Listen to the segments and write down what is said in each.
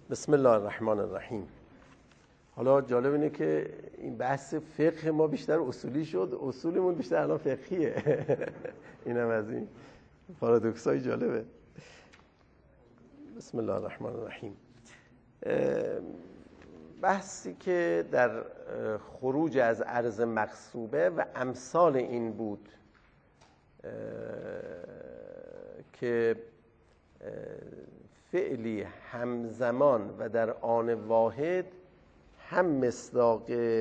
بسم الله الرحمن الرحیم. حالا جالب اینه که این بحث فقه ما بیشتر اصولی شد، اصولمون بیشتر الان فقهیه. اینم از این پارادوکسای جالبه. بسم الله الرحمن الرحیم. بحثی که در خروج از ارض مغصوبه و امثال این بود که فعلی همزمان و در آن واحد هم مصداق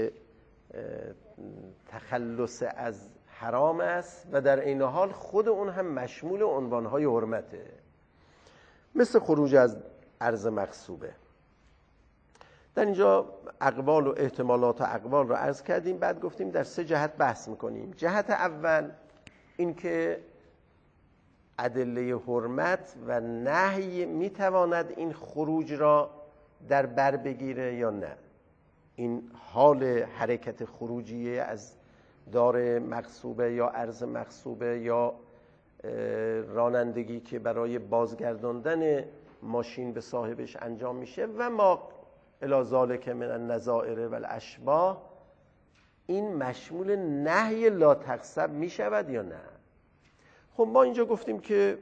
تخلص از حرام است و در عین حال خود اون هم مشمول عنوانهای حرمته، مثل خروج از ارض مغصوبه. در اینجا اقوال و احتمالات و اقوال رو عرض کردیم، بعد گفتیم در 3 جهت بحث میکنیم. جهت اول این که ادله حرمت و نهی میتواند این خروج را در بر بگیره یا نه. این حال حرکت خروجیه از دار مغصوبه یا ارض مغصوبه یا رانندگی که برای بازگرداندن ماشین به صاحبش انجام میشه و ما الی ذالک من النظائر و الاشباح، این مشمول نهی لا تغصب میشود یا نه؟ خب ما اینجا گفتیم که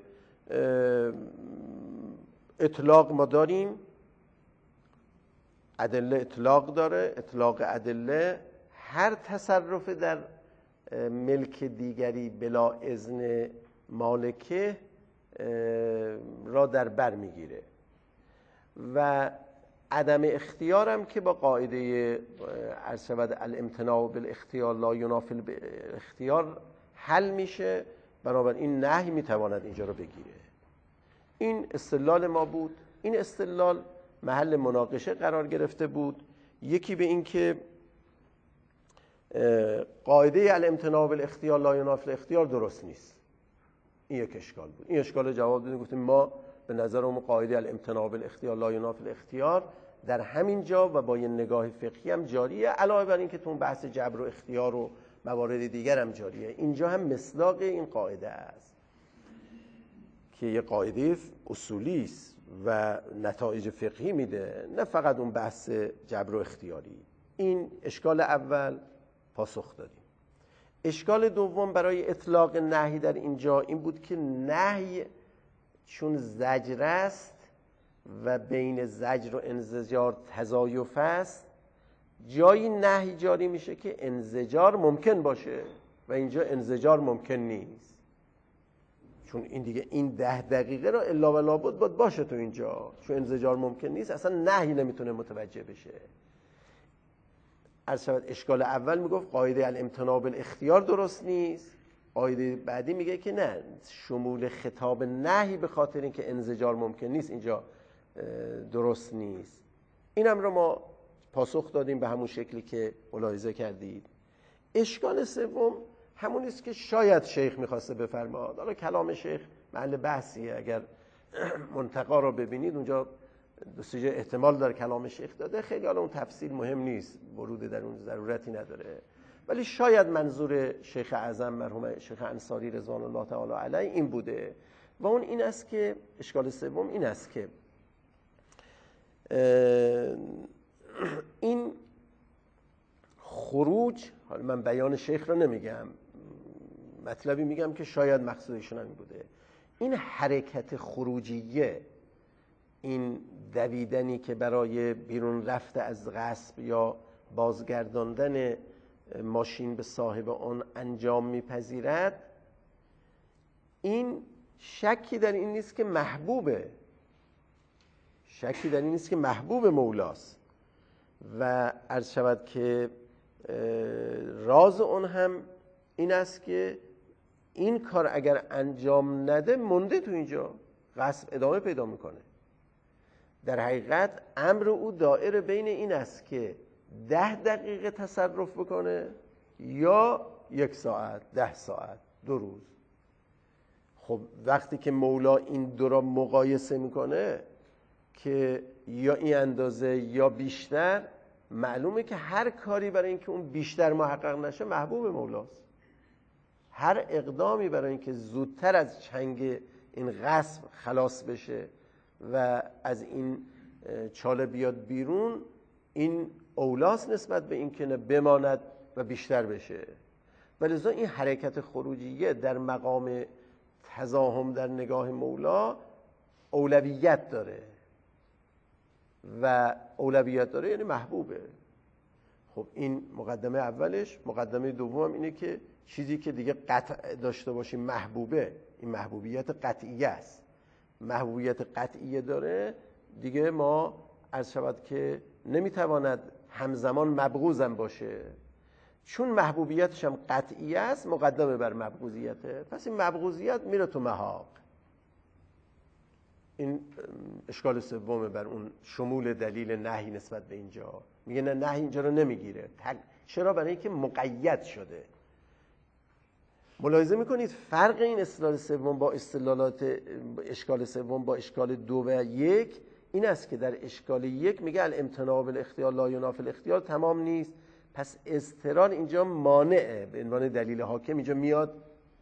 اطلاق ما داریم، ادله اطلاق داره. اطلاق ادله هر تصرف در ملک دیگری بلا اذن مالکه را در بر میگیره و عدم اختیارم که با قاعده عرض شود الامتناع بالاختیار لا ینافی الاختیار حل میشه، بنابراین نهی میتواند اینجا رو بگیره. این استدلال ما بود. این استدلال محل مناقشه قرار گرفته بود. یکی به این که قاعده الامتناع بالاختیار لا ینافی الاختیار درست نیست. این یک اشکال بود. این اشکال جواب دادیم، گفتیم ما به نظرمون قاعده الامتناع بالاختیار لا ینافی الاختیار در همین جا و با یه نگاه فقهی هم جاریه، علاوه بر این که تو بحث جبر و اختیار و موارد دیگر هم جاریه. اینجا هم مصداق این قاعده است که یه قاعده اصولی است و نتایج فقهی میده، نه فقط اون بحث جبر و اختیاری. این اشکال اول پاسخ دادیم. اشکال دوم برای اطلاق نهی در اینجا این بود که نهی چون زجر است و بین زجر و انزجار تضایف است، جایی نهی جاری میشه که انزجار ممکن باشه و اینجا انزجار ممکن نیست. چون این دیگه این 10 دقیقه را الا و لابد باید باشه تو اینجا، چون انزجار ممکن نیست اصلا نهی نمیتونه متوجه بشه. عرض شود اشکال اول میگفت قاعده الامتناع بالاختیار درست نیست، قاعده بعدی میگه که نه، شمول خطاب نهی به خاطر اینکه انزجار ممکن نیست اینجا درست نیست. اینم رو ما پاسخ دادیم به همون شکلی که ملاحظه کردید. اشکال سوم همون است که شاید شیخ میخواسته بفرماد. حالا کلام شیخ محل بحثیه، اگر منتقا رو ببینید اونجا 2 احتمال داره کلام شیخ داده، خیلی حالا اون تفصیل مهم نیست، ورود در اون ضرورتی نداره، ولی شاید منظور شیخ اعظم مرحوم شیخ انصاری رضوان الله تعالی علیه این بوده و اون این است که اشکال سوم این است که این خروج، حالا من بیان شیخ رو نمیگم، مطلبی میگم که شاید مقصودشون این بوده، این حرکت خروجیه، این دویدنی که برای بیرون رفته از غصب یا بازگرداندن ماشین به صاحب آن انجام میپذیرد، این شکی در این نیست که محبوبه، شکی در این نیست که محبوب مولاست و عرض شود که راز اون هم این است که این کار اگر انجام نده مونده تو اینجا، غصب ادامه پیدا میکنه. در حقیقت امر او دائر بین این است که 10 دقیقه تصرف بکنه یا 1 ساعت، 10 ساعت، 2 روز. خب وقتی که مولا این دو را مقایسه میکنه که یا این اندازه یا بیشتر، معلومه که هر کاری برای اینکه اون بیشتر محقق نشه محبوب مولاست. هر اقدامی برای اینکه زودتر از چنگ این غصب خلاص بشه و از این چاله بیاد بیرون این اولاس نسبت به این که بماند و بیشتر بشه. ولذا این حرکت خروجیه در مقام تزاحم در نگاه مولا اولویت داره و اولویت داره یعنی محبوبه. خب این مقدمه اولش. مقدمه دوم اینه که چیزی که دیگه قطع داشته باشیم محبوبه، این محبوبیت قطعیه است. محبوبیت قطعیه داره دیگه ما عرض شود که نمیتواند همزمان مبغوزم باشه، چون محبوبیتش هم قطعیه است مقدمه بر مبغوزیته، پس این مبغوزیت میره تو محاق. این اشکال سومه بر اون شمول دلیل نهی نسبت به اینجا. میگه نه نهی اینجا رو نمیگیره. چرا؟ برای اینکه مقید شده. ملاحظه میکنید فرق این استدلال سوم با استدلالات اشکال سوم با اشکال 2 و 1 این است که در اشکال 1 میگه الامتناع بالاختیار لا ینافی الاختیار تمام نیست، پس اضطرار اینجا مانعه به عنوان دلیل حاکم اینجا میاد.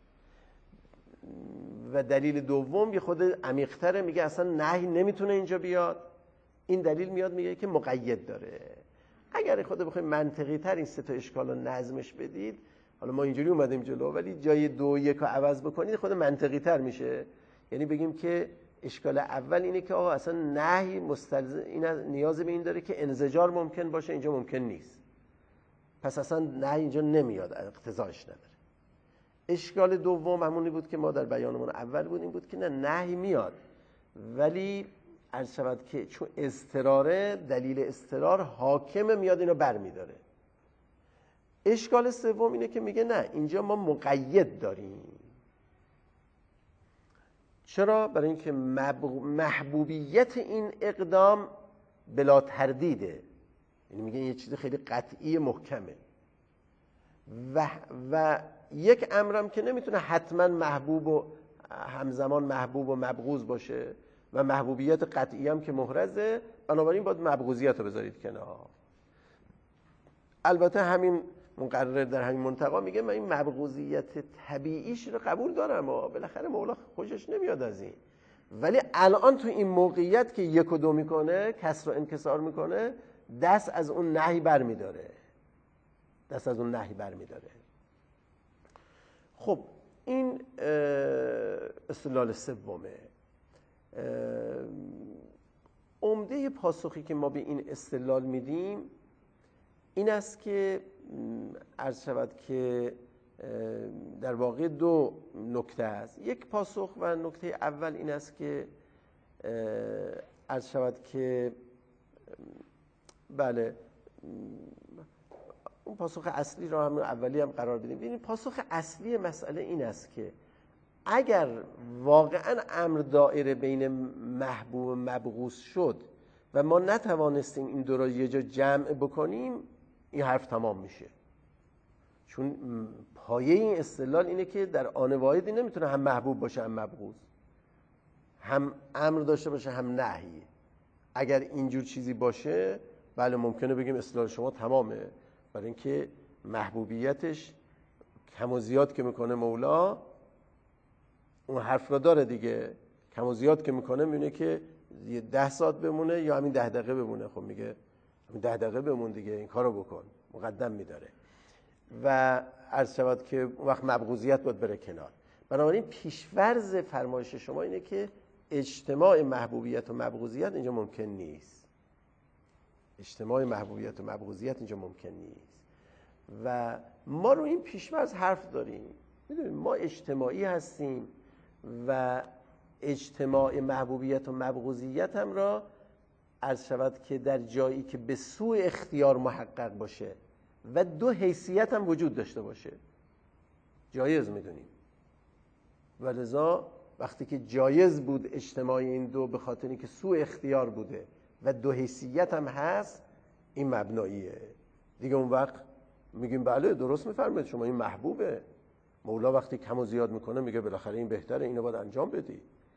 و دلیل دوم یه خود عمیق‌تره، میگه اصلا نهی نمیتونه اینجا بیاد. این دلیل میاد میگه که مقید داره. اگر خود بخوایم منطقی تر این سه تا اشکال رو نظمش بدید، حالا ما اینجوری اومدیم جلو، ولی جای 2 و 1 رو عوض بکنید خود منطقی تر میشه. یعنی بگیم که اشکال اول اینه که آقا اصلا نهی مستلزم این نیاز به این داره که انزجار ممکن باشه، اینجا ممکن نیست، پس اصلا نهی اینجا نمیاد، اقتضاش نداره. اشکال دوم همونی بود که ما در بیانمون اول بود، این بود که نه نهی میاد ولی عرض شود که چون اضطراره، دلیل اضطرار حاکم میاد اینو برمیداره. اشکال سوم اینه که میگه نه اینجا ما مقید داریم. چرا؟ برای اینکه محبوبیت این اقدام بلا تردیده، یعنی میگه یه چیز خیلی قطعی محکمه و یک امرم که نمیتونه حتما محبوب و همزمان محبوب و مبغوض باشه و محبوبیت قطعی هم که محرزه، بنابراین باید مبغوضیت رو بذارید کنار. البته همین مقرر در همین منطقه میگه من این مبغوضیت طبیعیش رو قبول دارم و بالاخره مولا خوشش نمیاد از این، ولی الان تو این موقعیت که 1 و 2 میکنه، کسر و انکسار میکنه، دست از اون نهی برمیداره. خب این استدلال سومه. عمده پاسخی که ما به این استدلال میدیم این است که عرض شود که در واقع 2 نکته است. یک پاسخ و نکته اول این است که عرض شود که بله اون پاسخ اصلی را هم اولی هم قرار بدیم. ببینید پاسخ اصلی مسئله این است که اگر واقعا امر دایره بین محبوب و مبغوض شد و ما نتوانستیم این دو را یه جا جمع بکنیم، این حرف تمام میشه. چون پایه این استدلال اینه که در آن واحدی نمیتونه هم محبوب باشه هم مبغوض، هم امر داشته باشه هم نهی. اگر اینجور چیزی باشه بله ممکنه بگیم استدلال شما تمامه، برای اینکه محبوبیتش کم و زیاد که میکنه مولا اون حرف را داره دیگه. کم و زیاد که میکنه میونه که 10 ساعت بمونه یا همین 10 دقیقه بمونه. خب میگه همین 10 دقیقه بمون دیگه، این کارو بکن، مقدم میداره. و عرض شود که اون وقت مبغوضیت باید بره کنار. بنابراین پیش‌فرض فرمایش شما اینه که اجتماع محبوبیت و مبغوضیت اینجا ممکن نیست. اجتماع محبوبیت و مبغوضیت اینجا ممکن نیست و ما رو این پیش‌فرض حرف داریم. میدونید ما اجتماعی هستیم و اجتماع محبوبیت و مبغوضیت هم را عرض شود که در جایی که به سوء اختیار محقق باشه و 2 حیثیت هم وجود داشته باشه جایز میدونیم. ولذا وقتی که جایز بود اجتماع این 2 به خاطر اینکه سوء اختیار بوده و 2 حیثیت هم هست، این مبناییه دیگه. اون وقت میگیم بله درست میفرمایید شما، این محبوبه. مولا وقتی کم و زیاد میکنه میگه بالاخره این بهتره، اینو باید انجام بدی.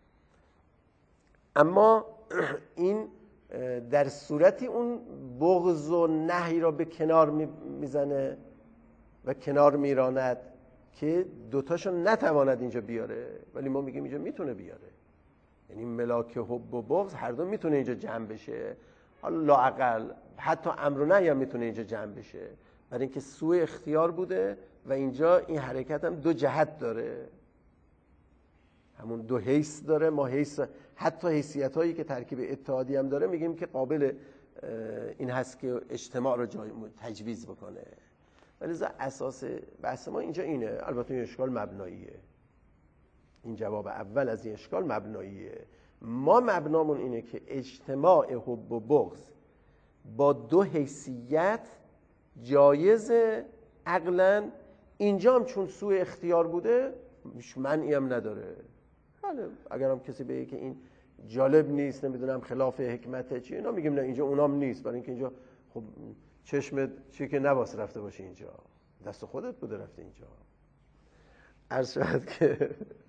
اما این در صورتی اون بغض و نهی را به کنار میزنه و کنار میراند که دوتاشو نتواند اینجا بیاره، ولی ما میگیم اینجا میتونه بیاره. یعنی ملاک حب و بغض هر دو میتونه اینجا جمع بشه. حالا لااقل حتی امر و نهی هم میتونه اینجا جمع بشه، برای اینکه سوء اختیار بوده و اینجا این حرکت هم دو جهت داره، همون دو حیث داره. ما حیث حتی حیثیت هایی که ترکیب اتحادی هم داره میگیم که قابل این هست که اجتماع رو تجویز بکنه. ولی اساس بحث ما اینجا اینه. البته این اشکال مبناییه، این جواب اول از این اشکال مبناییه. ما مبنامون اینه که اجتماع حب و بغض با دو حیثیت جایزه عقلاً. اینجا هم چون سوء اختیار بوده هیچ معنی هم نداره. حالا اگر هم کسی بگه که این جالب نیست، نمیدونم خلاف حکمته چی، اینا میگیم نه اینجا اونام نیست، برای اینکه اینجا خب چشمت چی که نباس رفته باشه، اینجا دست خودت بوده رفته اینجا. عرض شد که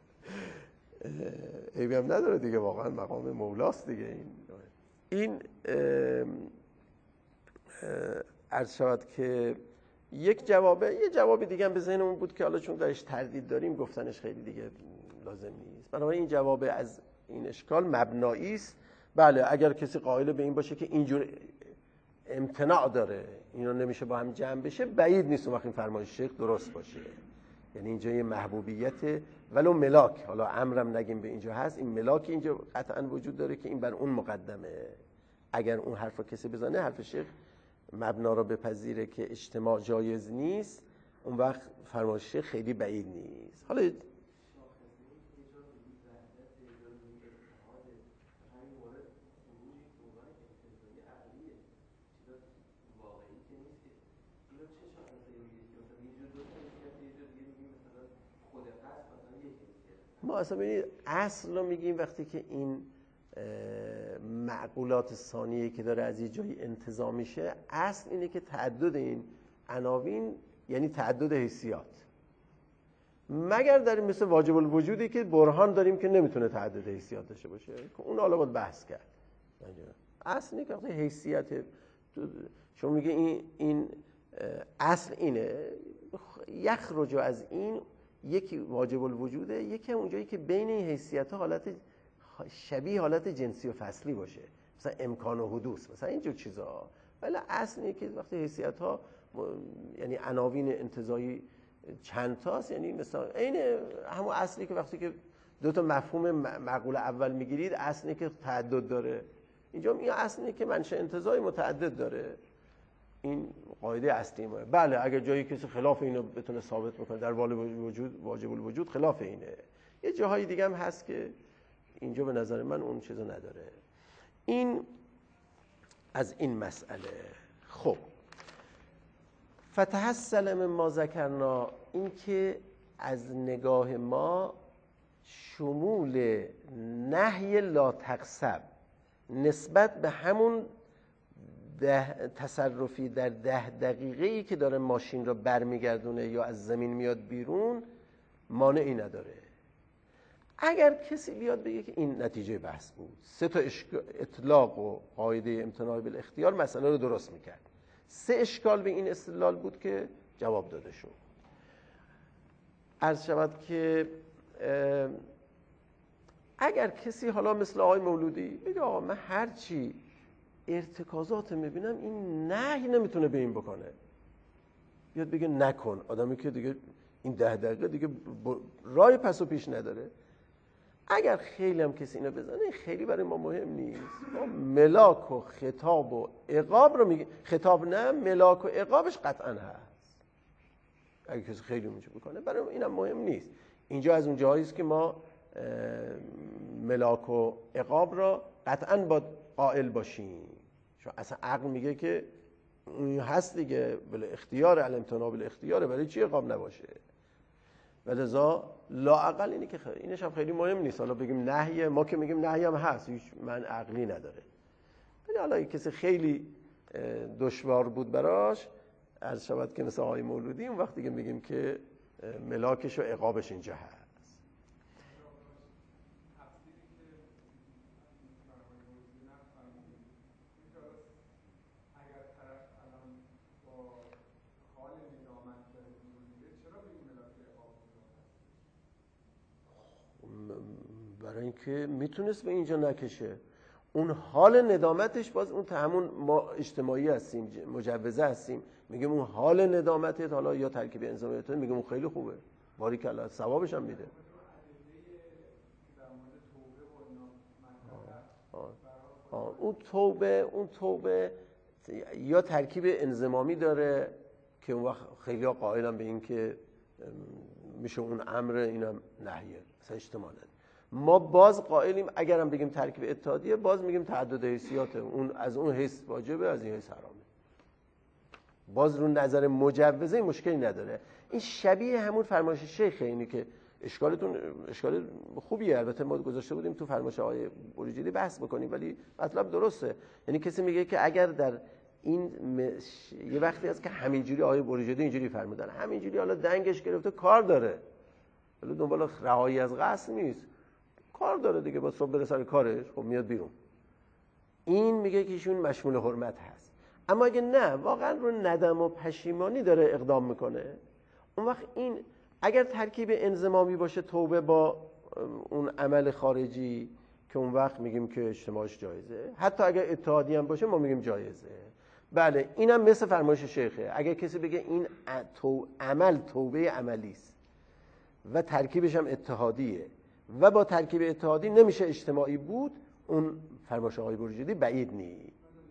عیبی هم نداره دیگه، واقعا مقام مولاست دیگه. این عرض شد که یک جوابه. یه جواب دیگه هم به ذهنمون بود که حالا چون درش تردید داریم گفتنش خیلی دیگه لازم نیست. بنابراین این جواب از این اشکال مبنایی است. بله اگر کسی قائل به این باشه که اینجور امتناع داره، اینا نمیشه با هم جمع بشه، بعید نیست وقتی فرمایش شیخ درست باشه. یعنی اینجا یه محبوبیت ولو ملاک، حالا امرم نگیم به اینجا هست، این ملاک اینجا قطعا وجود داره که این بر اون مقدمه. اگر اون حرف رو کسی بزنه، حرف شیخ مبنا رو بپذیره که اجتماع جایز نیست، اون وقت فرمایش شیخ خیلی بعید نیست. حالا ما اصلا ببینید اصل رو میگیم وقتی که این معقولات ثانیه که داره از یه جایی انتزاع میشه، اصل اینه که تعدد این عناوین یعنی تعدد حیثیات، مگر در مثل واجب الوجودی که برهان داریم که نمیتونه تعدد حیثیات داشته باشه که اون حالا باید بحث کرد. اصل اینه که وقتی حیثیت شما میگه این اصل اینه، یخرج از این یکی واجب الوجوده، یکی اونجایی که بین این حیثیت‌ها حالت شبیه حالت جنسی و فصلی باشه، مثلا امکان و حدوث، مثلا اینجور چیزا. ولی اصل اینه که وقتی حیثیت‌ها یعنی عناوین انتزاعی چند تاست، یعنی مثلا عین همون اصلی که وقتی که دو تا مفهوم معقول اول میگیرید، اصلی که تعدد داره. اینجا این اصلی که منشأ انتزاعی متعدد داره. این قاعده اصلی ما. بله اگر جایی کسی خلاف اینو بتونه ثابت بکنه در واجب الوجود خلاف اینه. یه جاهای دیگه هم هست که اینجا به نظر من اون چیزو نداره. این از این مسئله. خب فتحصل من ما ذکرنا، این که از نگاه ما شمول نهی لا تقصب نسبت به همون تصرفی در 10 دقیقه‌ای که داره ماشین رو برمیگردونه یا از زمین میاد بیرون مانعی نداره. اگر کسی بیاد بگه که این نتیجه بحث بود، 3 تا اطلاق و قاعده امتناع بالاختیار مسئله رو درست میکرد، 3 اشکال به این استدلال بود که جواب داده شد. عرض شود که اگر کسی حالا مثل آقای مولودی بگه آقا من هرچی ارتکازات میبینم این نهی نمیتونه به این بکنه، بیاد بگه نکن، آدمی که دیگه این 10 دقیقه دیگه راه پس و پیش نداره. اگر خیلی هم کسی اینو بزنه خیلی برای ما مهم نیست. ما ملاک و خطاب و عقاب رو میگه، خطاب نه، ملاک و عقابش قطعا هست. اگر کسی خیلی اونجا بکنه برای اینم مهم نیست. اینجا از اون جایی است که ما ملاک و عقاب را قطعا با قائل باشیم، چون اصلا عقل میگه که این هست دیگه، بله اختیار الامتناع بالاختیاره، برای چی عقاب نباشه؟ ولذا لااقل اینه که اینش هم خیلی مهم نیست. حالا بگیم نهیه، ما که میگیم نهی هم هست، هیچ من عقلی نداره. ولی حالا کسی خیلی دشوار بود براش، عرض شود که مثل آقای مولودی، اون وقتی که میگیم که ملاکش و عقابش اینجا هست. برای اینکه میتونست به اینجا نکشه. اون حال ندامتش باز اون همون ما اجتماعی هستیم، مجوزه هستیم، میگیم اون حال ندامتت حالا یا ترکیب انزمامیت میگیم اون خیلی خوبه، باریکلا، ثوابش هم میده. اون توبه یا ترکیب انضمامی داره که اون وقت خیلی ها قائلن به این که میشه اون امر اینم نهیه، مثلا اجتماع نداره. ما باز قائلیم اگرم بگیم ترکیب اتحادیه باز میگیم تعدد حیثیاته، اون از اون حیث واجبه، از این حیث حرامه. باز رو نظر مجوزه مشکلی نداره. این شبیه همون فرمایش شیخه، اینی که اشکال خوبیه. البته ما گذاشته بودیم تو فرمایش آقای بروجردی بحث بکنیم، ولی مطلب درسته. یعنی کسی میگه که اگر در این یه وقتی هست که همینجوری آقای بروجردی اینجوری فرمودن، همینجوری حالا دنگش گرفته کار داره، ولی دنبال رهایی از قصد نیست، کار داره دیگه، با صبح بره سر کارش، خب میاد بیرون. این میگه که ایشون مشمول حرمت هست. اما اگه نه، واقعا رو ندم و پشیمانی داره اقدام میکنه، اون وقت این اگر ترکیب انضمامی باشه توبه با اون عمل خارجی، که اون وقت میگیم که اجتماعش جایزه. حتی اگر اتحادی هم باشه ما میگیم جایزه. بله، اینم مثل فرمایش شیخه. اگر کسی بگه این عمل توبه عملی است و ترکیبش هم اتحادیه و با ترکیب اتحادی نمیشه اجتماعی بود، اون فرمایش آقای بروجردی بعید نیست.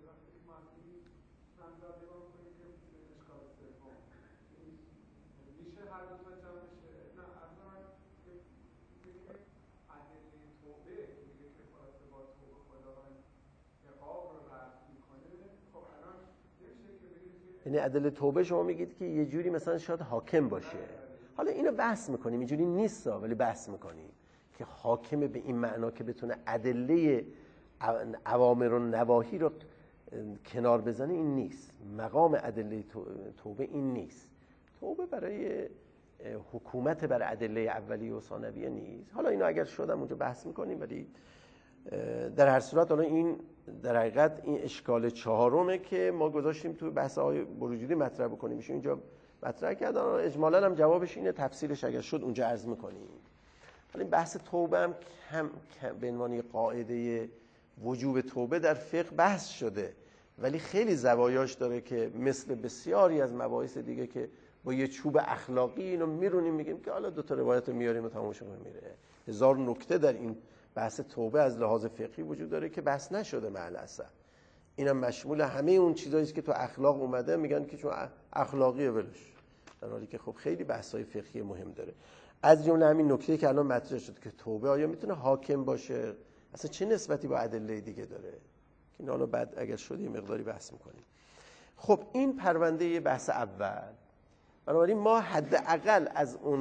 یعنی عدل توبه شما میگید که یه جوری مثلا شاید حاکم باشه. حالا اینو بحث میکنیم، اینجوری نیست ولی بحث میکنیم که حاکم به این معنا که بتونه ادله اوامر و نواهی رو کنار بزنه، این نیست. مقام ادله توبه این نیست. توبه برای حکومت بر ادله اولیه و ثانویه نیست. حالا اینو اگر شدم اونجا بحث میکنیم، ولی در هر صورت حالا این در حقیقت این اشکال چهارمه که ما گذاشتیم تو بحث های بروجردی مطرح بکنیم. ایشون اینجا مطرح کردن، اجمالاً هم جوابش اینه، تفصیلش اگر شد اونجا عرض میکنیم. حالا این بحث توبه هم به عنوان قاعده وجوب توبه در فقه بحث شده، ولی خیلی زوایاش داره که مثل بسیاری از مباحث دیگه که با یه چوب اخلاقی اینو میرونیم میگیم که حالا دو تا روایت رو میاریم و تمومش میره. هزار نکته در این بحث توبه از لحاظ فقهی وجود داره که بحث نشده مع الاسف. اینم مشمول همه اون چیزایی است که تو اخلاق اومده، میگن که چون اخلاقیه ولش، در حالی که خب خیلی بحث‌های فقهی مهم داره. از جمله همین نکته که الان مطرح شد که توبه آیا میتونه حاکم باشه، اصلا چه نسبتی با ادله دیگه داره، که این حالا بعد اگر شد یه مقداری بحث می‌کنیم. خب این پرونده بحث اول. بنابراین ما حداقل از اون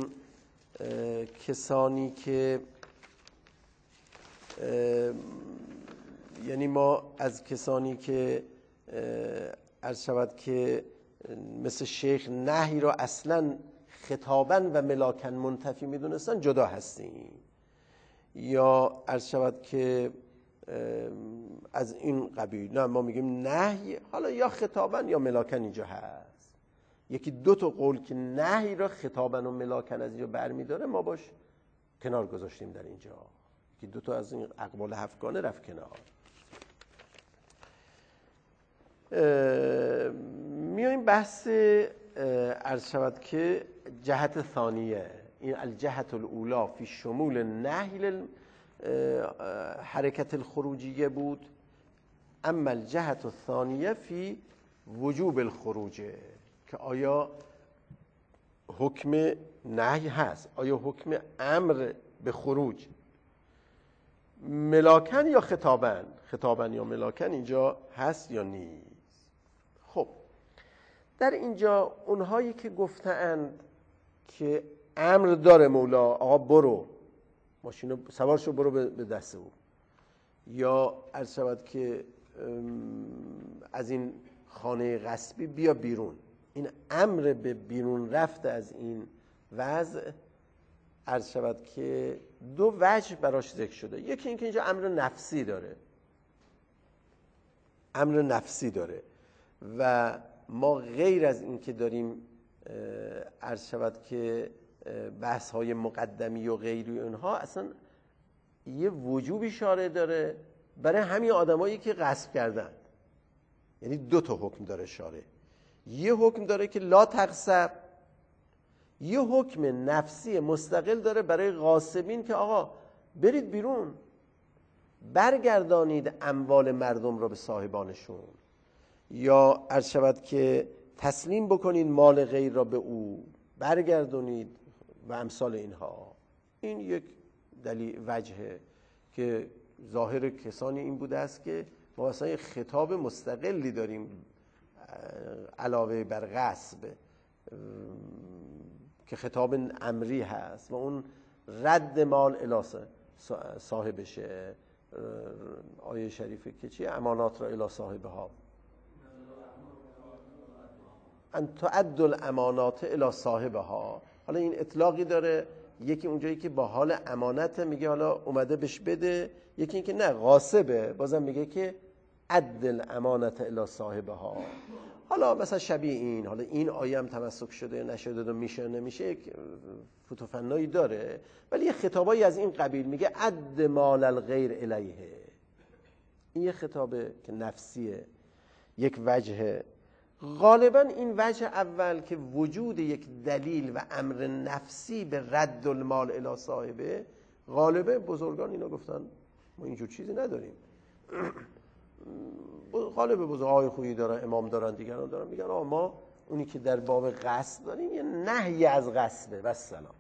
کسانی که یعنی ما از کسانی که عرض شود که مثل شیخ نهی را اصلا خطاباً و ملاکاً منتفی میدونستن جدا هستیم، یا عرض شود که از این قبیل. نه، ما میگیم نهی حالا یا خطاباً یا ملاکاً اینجا هست. یکی دو تا قول که نهی را خطاباً و ملاکاً از اینجا برمیداره ما باش کنار گذاشتیم در اینجا. یکی دو تا از این اقوال هفتگانه رفت کنار. میایم بحث عرض شود که جهت ثانیه، این الجهت الاولا فی شمول نهی حرکت الخروجیه بود، اما الجهت الثانیه فی وجوب الخروجه، که آیا حکم نهی هست، آیا حکم امر به خروج ملاکن یا خطابن، خطابن یا ملاکن اینجا هست یا نیست. خب در اینجا اونهایی که گفتند که امر داره مولا، آقا برو ماشینو سوار شو برو به دست او، یا عرض شود که از این خانه غصبی بیا بیرون، این امر به بیرون رفت از این وضع عرض شود که دو وجه براش ذکر شده. یکی اینکه اینجا امر نفسی داره، امر نفسی داره و ما غیر از این که داریم عرض شود که بحث های مقدمی و غیری اونها، اصلا یه وجوبی شارع داره برای همین آدمایی که غصب کردن. یعنی 2 تا حکم داره شارع. یه حکم داره که لا تغصب، یه حکم نفسی مستقل داره برای غاصبین که آقا برید بیرون، برگردانید اموال مردم را به صاحبانشون، یا عرض شود که تسلیم بکنید مال غیر را به او، برگردونید و امثال اینها. این یک دلیل وجهه که ظاهر کسانی این بوده است که ما اصلا خطاب مستقلی داریم علاوه بر غصب که خطاب امری هست و اون رد مال الی صاحبشه. آیه شریفه که چیه؟ امانات را الی صاحبها، ان تؤدوا الامانات الی صاحبها. حالا این اطلاقی داره، یکی اونجایی که با حال امانت میگه حالا اومده بهش بده، یکی این که نه غاصبه بازم میگه که اد الامانت الی صاحبها. حالا مثلا شبیه این، حالا این آیه هم تمسک شده نشده و میشه نمیشه یک فتوفنایی داره، ولی یه خطابایی از این قبیل میگه اد مال الغیر الیه. این یه خطابه که نفسیه، یک وجهه. غالبا این وجه اول که وجود یک دلیل و امر نفسی به رد المال الی صاحبه، غالبا بزرگان اینا گفتن ما اینجور چیزی نداریم. غالب بزرگای خویی دارن، امام دارن، دیگران دارن، میگن ما اونی که در باب غصب داریم یه نهی از غصبه و سلام،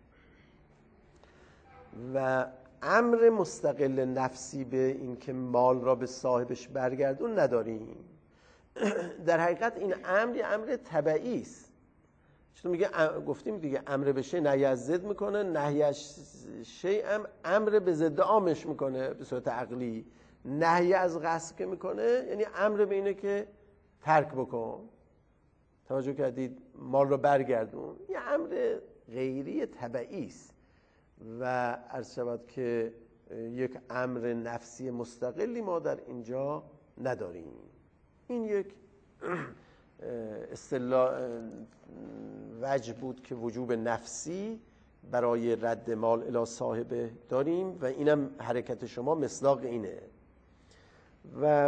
و امر مستقل نفسی به این که مال را به صاحبش برگردون نداریم. در حقیقت این امر تبعی است. چون میگه گفتیم دیگه امر به شی نهی از ضد میکنه، نهی از شی امر به ضد عامش میکنه به صورت عقلی. نهی از غصب که میکنه یعنی امر به اینه که ترک بکن، توجه کردید، مال رو برگردون. یه امر غیری تبعی است و عرض شود که یک امر نفسی مستقلی ما در اینجا نداریم. این یک اصطلاح وجه بود که وجوب نفسی برای رد مال الی صاحبه داریم و اینم حرکت شما مصداق اینه. و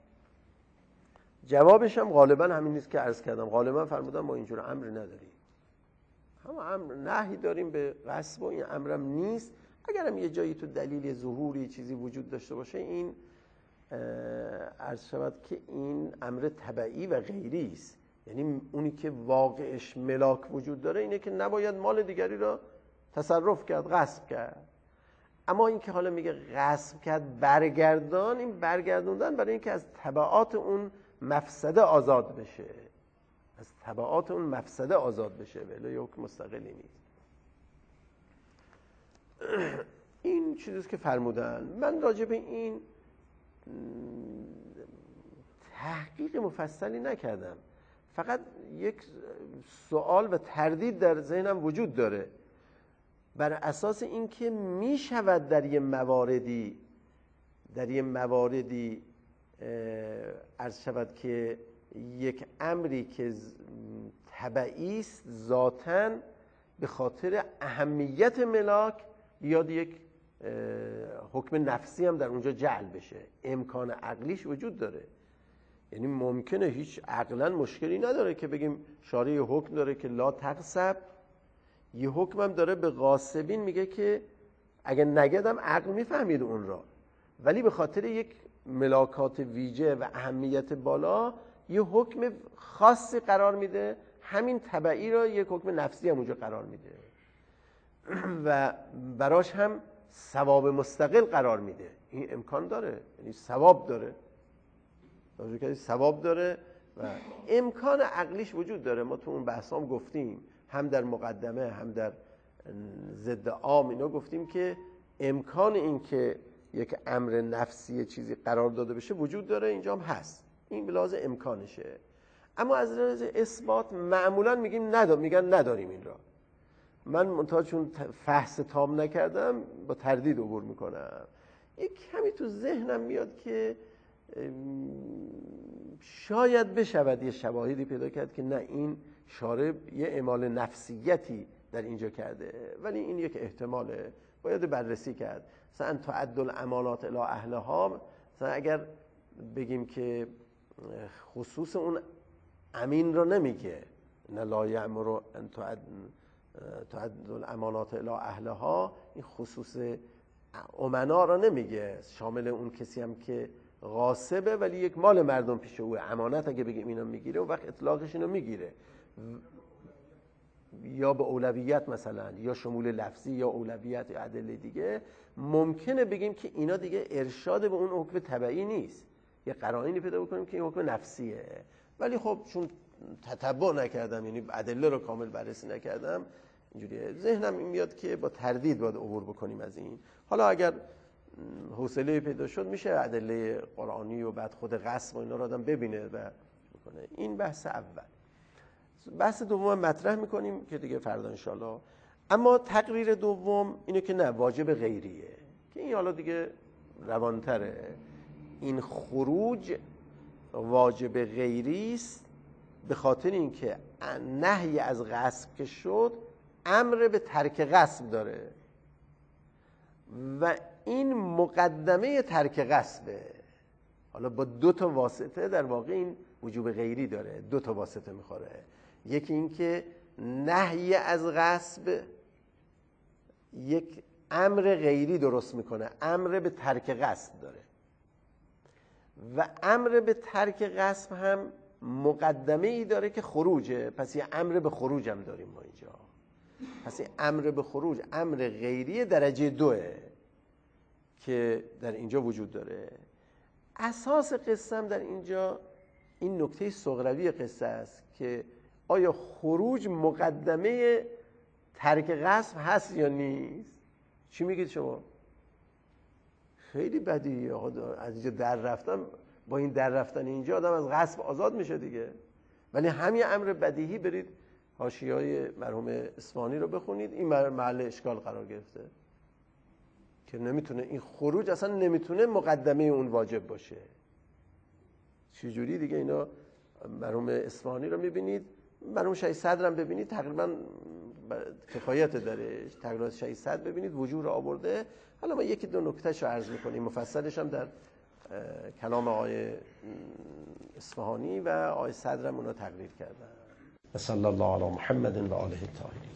جوابش هم غالبا همین نیست که عرض کردم. غالبا فرمودن ما اینجور امر نداریم، هم امر نهی داریم به غصب و این امرم نیست. اگرم یه جایی تو دلیل ظهوری چیزی وجود داشته باشه، این عرض شود که این امر تبعی و غیری است. یعنی اونی که واقعش ملاک وجود داره اینه که نباید مال دیگری را تصرف کرد، غصب کرد. اما این که حالا میگه غصب کرد برگردان، این برگردوندن برای اینکه از تبعات اون مفسده آزاد بشه، از تبعات اون مفسده آزاد بشه، ولی حکم مستقلی نیست. این چیزیست که فرمودن. من راجع به این تحقیق مفصلی نکردم، فقط یک سوال و تردید در ذهنم وجود داره بر اساس اینکه می شود در یه مواردی عرض شود که یک امری که تبعی است ذاتاً به خاطر اهمیت ملاک بیاد یک حکم نفسی هم در اونجا جعل بشه. امکان عقلیش وجود داره، یعنی ممکنه، هیچ عقلاً مشکلی نداره که بگیم شارع حکم داره که لا تغصب، یه حکم هم داره به غاصبین میگه که اگه نگدم عقل میفهمید اون را، ولی به خاطر یک ملاکات ویژه و اهمیت بالا یه حکم خاصی قرار میده، همین تبعی را یک حکم نفسی هم اونجا قرار میده و براش هم ثواب مستقل قرار میده. این امکان داره، یعنی ثواب داره، ثواب داره و امکان عقلیش وجود داره. ما تو اون بحثام گفتیم، هم در مقدمه هم در ضد عام اینا گفتیم که امکان این که یک امر نفسی چیزی قرار داده بشه وجود داره، اینجا هم هست، این به لحاظ امکانشه. اما از لحاظ اثبات معمولا میگن نداریم این را. من منتها چون فحص تام نکردم با تردید عبور میکنم. یک کمی تو ذهنم میاد که شاید بشود یه شواهدی پیدا کرد که نه، این شارع یه اعمال نفسیتی در اینجا کرده، ولی این یک احتماله، باید بررسی کرد. مثلا تعدل الامانات الی اهلها، مثلا اگر بگیم که خصوص اون امین رو نمیگه، نه لا یأمر ان تعد الامانات الی اهلها، این خصوص امنا رو نمیگه، شامل اون کسی هم که غاصبه ولی یک مال مردم پیش او امانت اگه بگیم اینو میگیره و وقت اطلاقش اینو میگیره، یا به اولویت مثلا، یا شمول لفظی یا اولویت یا ادله دیگه، ممکنه بگیم که اینا دیگه ارشاد به اون حکم تبعی نیست، یه قرائنی پیدا بکنیم که این حکم نفسیه، ولی خب چون تتبع نکردم، یعنی ادله رو کامل بررسی نکردم، اینجوریه ذهنم این میاد که با تردید باید عبور بکنیم از این. حالا اگر حوصله پیدا شد میشه ادله قرآنی و بعد خود غصب و اینا رو آدم ببینه و بکنه. این بحث اول. بحث دوم مطرح میکنیم که دیگه فردا انشالله. اما تقریر دوم اینه که نه، واجب غیریه، که این حالا دیگه روانتره. این خروج واجب غیری است به خاطر اینکه نهی از غصب که شد امر به ترک غصب داره و این مقدمه ترک غصبه. حالا با دو تا واسطه در واقع این وجوب غیری داره، دو تا واسطه میخوره. یکی این که نهی از غصب یک امر غیری درست میکنه، امر به ترک غصب داره و امر به ترک غصب هم مقدمه ای داره که خروجه، پس یه امر به خروج هم داریم ما اینجا. پس این امر به خروج امر غیری درجه دوه که در اینجا وجود داره. اساس قصه هم در اینجا این نکته صغروی قصه است که آیا خروج مقدمه ترک غصب هست یا نیست؟ چی میگید شما؟ خیلی بدیه از اینجا در رفتن، با این در رفتن اینجا آدم از غصب آزاد میشه دیگه. ولی همین امر بدیهی برید حاشیه‌های مرحوم اصفهانی رو بخونید، این محل اشکال قرار گرفته که نمیتونه این خروج اصلا نمیتونه مقدمه اون واجب باشه. چجوری دیگه اینا؟ مرحوم اصفهانی رو میبینید، مرحوم شهید صدر هم ببینید، تقریبا کفایت داره. تقریبا شهید صدر ببینید وجوه رو آورده. حالا ما یکی دو نکتهش رو عرض میکنیم، مفصلش هم در کلام آقای اصفهانی و آقای صدر هم اونا تقریر کردن. صلی الله علی محمد و آله الطاهرین.